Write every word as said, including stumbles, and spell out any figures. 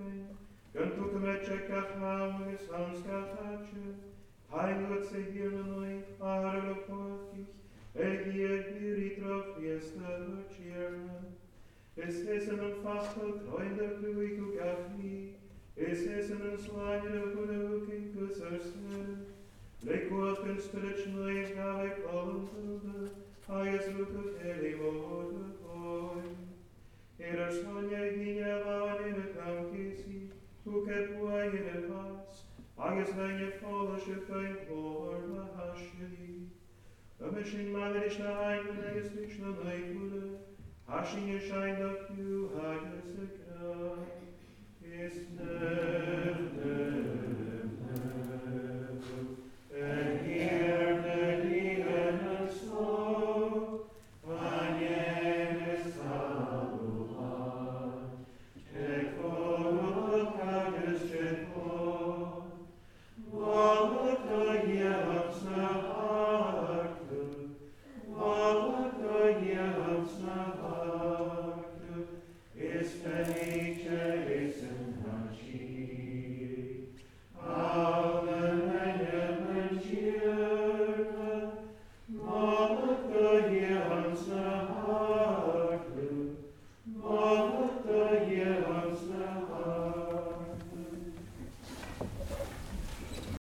când tu te merge ca hamwe samskatače, hajnot se hirnoj, arlo potich, egie diritrov fiesta večerna. Es essen en fastel treunder kluiku gafni, es essen en slagere hunevukin kussersne, lekos kun spiritually gave kolumtude, ajes lukut heli vode hoi. Eder sonje hinja vanire kankisi, uke puaire vas, ajes venje folische fein klor mahashili. Ömeshin malerishna eignen eges vichna neikude, Hashing your shine up you, high as a